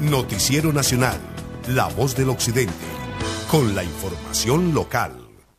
Noticiero Nacional, La Voz del Occidente, con la información local.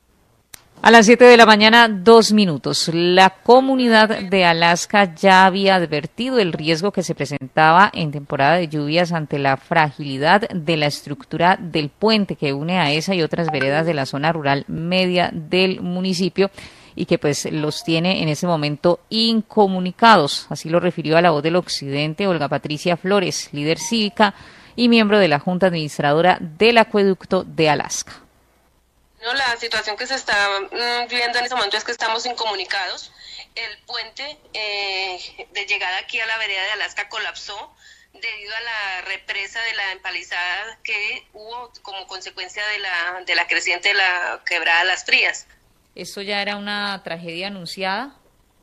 A las 7 de la mañana, 2 minutos. La comunidad de Alaska ya había advertido el riesgo que se presentaba en temporada de lluvias ante la fragilidad de la estructura del puente que une a esa y otras veredas de la zona rural media del municipio y que pues los tiene en ese momento incomunicados. Así lo refirió a La Voz del Occidente Olga Patricia Flores, líder cívica y miembro de la Junta Administradora del Acueducto de Alaska. No, la situación que se está viviendo en este momento es que estamos incomunicados. El puente de llegada aquí a la vereda de Alaska colapsó debido a la represa de la empalizada que hubo como consecuencia de la creciente de la quebrada Las Frías. ¿Esto ya era una tragedia anunciada?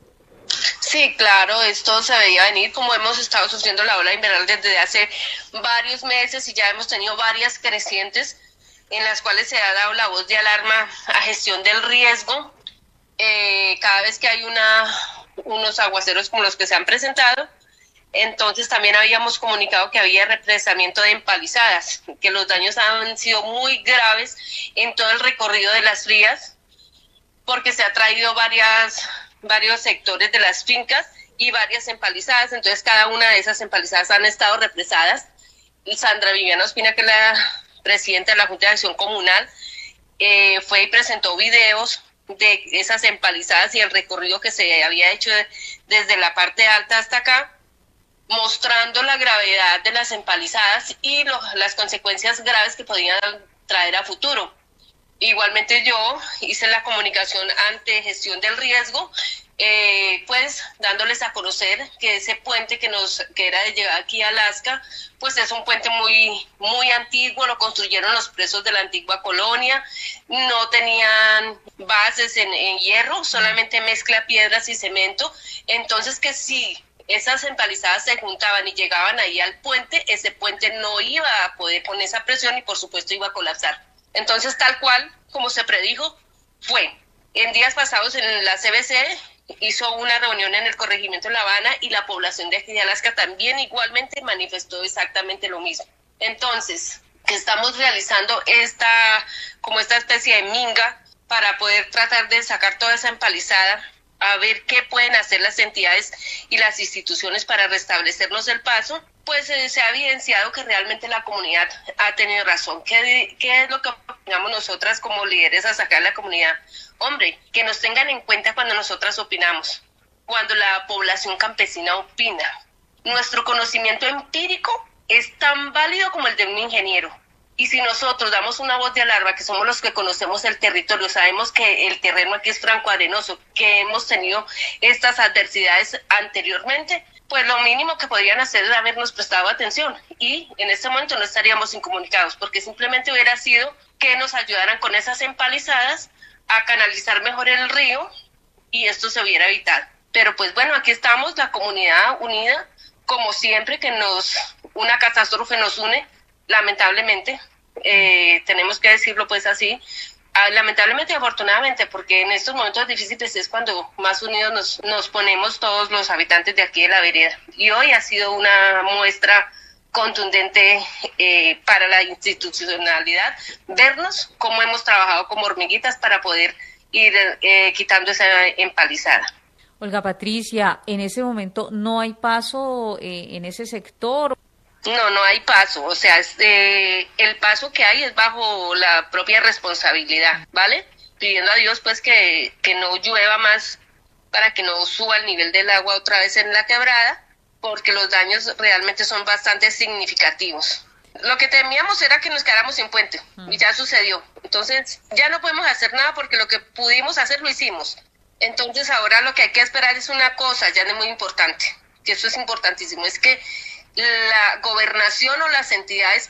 Sí, claro, esto se veía venir, como hemos estado sufriendo la ola invernal desde hace varios meses y ya hemos tenido varias crecientes en las cuales se ha dado la voz de alarma a gestión del riesgo. Cada vez que hay unos aguaceros como los que se han presentado, entonces también habíamos comunicado que había represamiento de empalizadas, que los daños han sido muy graves en todo el recorrido de Las Frías, porque se ha traído varios sectores de las fincas y varias empalizadas, entonces cada una de esas empalizadas han estado represadas. Sandra Viviana Ospina, que es la presidenta de la Junta de Acción Comunal, fue y presentó videos de esas empalizadas y el recorrido que se había hecho desde la parte alta hasta acá, mostrando la gravedad de las empalizadas y las consecuencias graves que podían traer a futuro. Igualmente yo hice la comunicación ante gestión del riesgo, pues dándoles a conocer que ese puente que era de llegada aquí a Alaska, pues es un puente muy antiguo, lo construyeron los presos de la antigua colonia, no tenían bases en hierro, solamente mezcla piedras y cemento, entonces que si esas empalizadas se juntaban y llegaban ahí al puente, ese puente no iba a poder con esa presión y por supuesto iba a colapsar. Entonces, tal cual, como se predijo, fue. En días pasados en la CBC hizo una reunión en el corregimiento de La Habana y la población de aquí de Alaska también igualmente manifestó exactamente lo mismo. Entonces, estamos realizando esta especie de minga para poder tratar de sacar toda esa empalizada, a ver qué pueden hacer las entidades y las instituciones para restablecernos el paso. Pues se ha evidenciado que realmente la comunidad ha tenido razón. ¿Qué es lo que opinamos nosotras como líderes a sacar a la comunidad? Hombre, que nos tengan en cuenta cuando nosotras opinamos, cuando la población campesina opina. Nuestro conocimiento empírico es tan válido como el de un ingeniero. Y si nosotros damos una voz de alarma, que somos los que conocemos el territorio, sabemos que el terreno aquí es francoarenoso, que hemos tenido estas adversidades anteriormente, pues lo mínimo que podrían hacer es habernos prestado atención y en este momento no estaríamos incomunicados, porque simplemente hubiera sido que nos ayudaran con esas empalizadas a canalizar mejor el río y esto se hubiera evitado. Pero pues bueno, aquí estamos, la comunidad unida, como siempre que una catástrofe nos une, lamentablemente, tenemos que decirlo pues así, lamentablemente y afortunadamente, porque en estos momentos difíciles es cuando más unidos nos ponemos todos los habitantes de aquí de la vereda. Y hoy ha sido una muestra contundente para la institucionalidad, vernos cómo hemos trabajado como hormiguitas para poder ir quitando esa empalizada. Olga Patricia, en ese momento no hay paso en ese sector. No hay paso, o sea, el paso que hay es bajo la propia responsabilidad, ¿vale? Pidiendo a Dios pues que no llueva más para que no suba el nivel del agua otra vez en la quebrada, porque los daños realmente son bastante significativos. Lo que temíamos era que nos quedáramos sin puente, y ya sucedió. Entonces, ya no podemos hacer nada porque lo que pudimos hacer lo hicimos. Entonces, ahora lo que hay que esperar es una cosa, ya no es muy importante, que eso es importantísimo, es que la gobernación o las entidades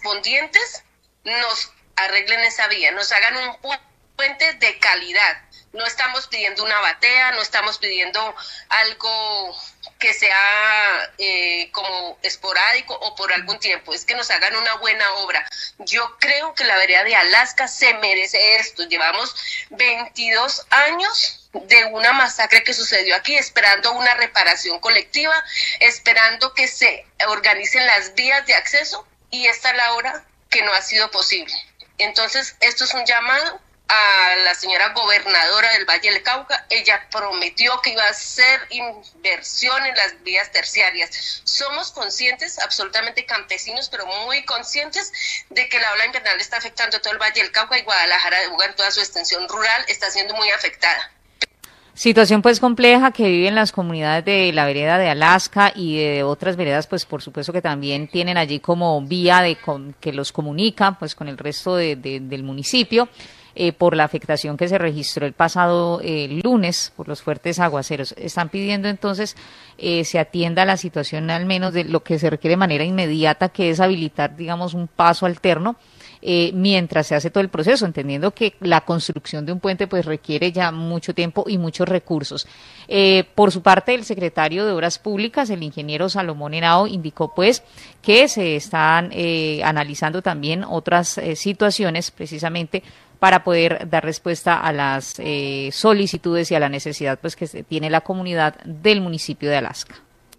correspondientes nos arreglen esa vía, nos hagan un puente de calidad, No estamos pidiendo una batea, no estamos pidiendo algo que sea como esporádico o por algún tiempo, es que nos hagan una buena obra. Yo creo que la vereda de Alaska se merece esto. Llevamos 22 años de una masacre que sucedió aquí, esperando una reparación colectiva, esperando que se organicen las vías de acceso, y esta es la hora que no ha sido posible. Entonces, esto es un llamado a la señora gobernadora del Valle del Cauca. Ella prometió que iba a hacer inversión en las vías terciarias. Somos conscientes, absolutamente campesinos, pero muy conscientes de que la ola invernal está afectando a todo el Valle del Cauca, y Guadalajara de Buga en toda su extensión rural está siendo muy afectada. Situación pues compleja que viven las comunidades de la vereda de Alaska y de otras veredas, pues por supuesto que también tienen allí como vía que los comunica pues con el resto del municipio. Por la afectación que se registró el pasado lunes por los fuertes aguaceros. Están pidiendo entonces se atienda la situación, al menos de lo que se requiere de manera inmediata, que es habilitar, digamos, un paso alterno mientras se hace todo el proceso, entendiendo que la construcción de un puente pues requiere ya mucho tiempo y muchos recursos. Por su parte, el secretario de Obras Públicas, el ingeniero Salomón Henao, indicó pues que se están analizando también otras situaciones precisamente para poder dar respuesta a las solicitudes y a la necesidad pues que tiene la comunidad del municipio de Alaska.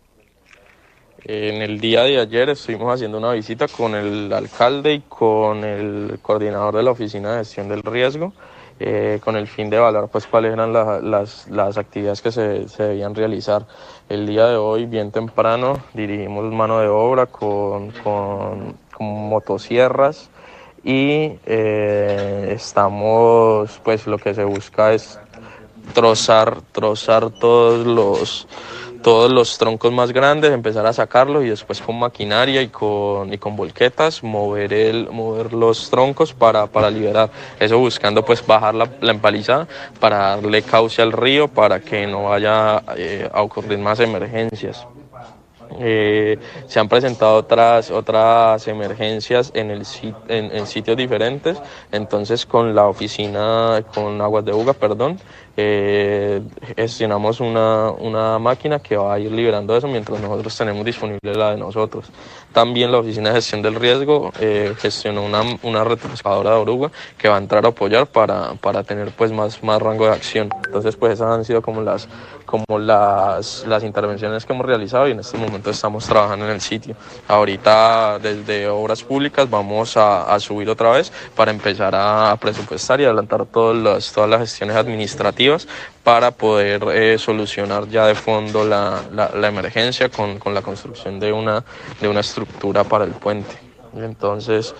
En el día de ayer estuvimos haciendo una visita con el alcalde y con el coordinador de la Oficina de Gestión del Riesgo, con el fin de evaluar pues cuáles eran las actividades que se debían realizar. El día de hoy, bien temprano, dirigimos mano de obra con motosierras, y estamos, pues lo que se busca es trozar todos los troncos más grandes, empezar a sacarlos, y después con maquinaria y con volquetas mover los troncos para liberar eso, buscando pues bajar la empalizada para darle cauce al río para que no vaya a ocurrir más emergencias. Se han presentado otras emergencias en sitios diferentes, entonces con Aguas de Buga, gestionamos una máquina que va a ir liberando eso mientras nosotros tenemos disponible la de nosotros. También la Oficina de Gestión del Riesgo gestionó una retroexcavadora de oruga que va a entrar a apoyar para tener pues más rango de acción. Entonces pues esas han sido como las intervenciones que hemos realizado, y en este momento estamos trabajando en el sitio. Ahorita desde Obras Públicas vamos a subir otra vez para empezar a presupuestar y adelantar todas las gestiones administrativas para poder solucionar ya de fondo la emergencia con la construcción de una estructura para el puente. Entonces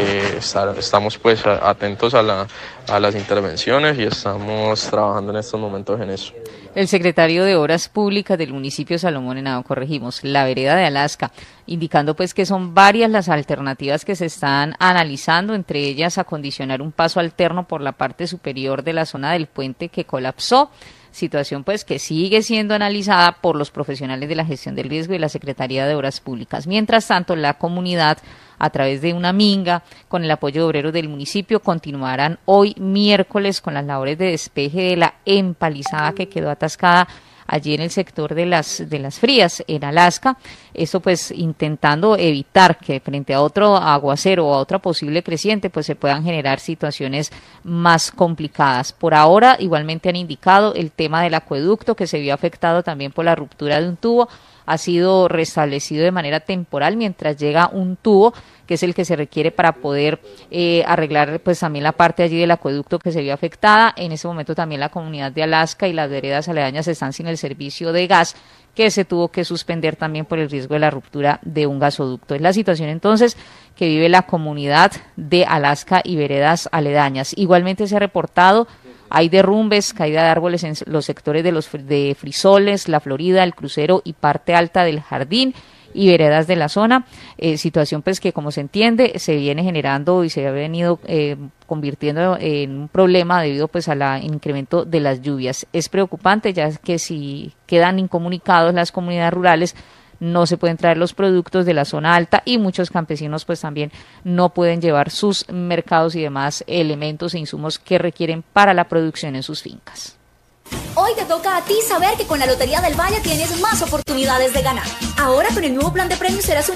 estamos pues atentos a las intervenciones y estamos trabajando en estos momentos en eso. El secretario de Obras Públicas del municipio Salomón Henao, corregimos, la vereda de Alaska, indicando pues que son varias las alternativas que se están analizando, entre ellas acondicionar un paso alterno por la parte superior de la zona del puente que colapsó, situación pues que sigue siendo analizada por los profesionales de la gestión del riesgo y la Secretaría de Obras Públicas. Mientras tanto, la comunidad, a través de una minga, con el apoyo de obreros del municipio, continuarán hoy miércoles con las labores de despeje de la empalizada que quedó atascada allí en el sector de las Frías, en Alaska. Esto pues intentando evitar que frente a otro aguacero o a otra posible creciente pues se puedan generar situaciones más complicadas. Por ahora igualmente han indicado el tema del acueducto, que se vio afectado también por la ruptura de un tubo. Ha sido restablecido de manera temporal mientras llega un tubo, que es el que se requiere para poder arreglar pues también la parte allí del acueducto que se vio afectada. En ese momento también la comunidad de Alaska y las veredas aledañas están sin el servicio de gas, que se tuvo que suspender también por el riesgo de la ruptura de un gasoducto. Es la situación entonces que vive la comunidad de Alaska y veredas aledañas. Igualmente se ha reportado, hay derrumbes, caída de árboles en los sectores de Frisoles, La Florida, El Crucero y parte alta del Jardín y veredas de la zona, situación pues que, como se entiende, se viene generando y se ha venido convirtiendo en un problema debido pues al incremento de las lluvias. Es preocupante, ya que si quedan incomunicados las comunidades rurales, no se pueden traer los productos de la zona alta y muchos campesinos pues también no pueden llevar sus mercados y demás elementos e insumos que requieren para la producción en sus fincas. Hoy te toca a ti saber que con la Lotería del Valle tienes más oportunidades de ganar. Ahora con el nuevo plan de premios serás un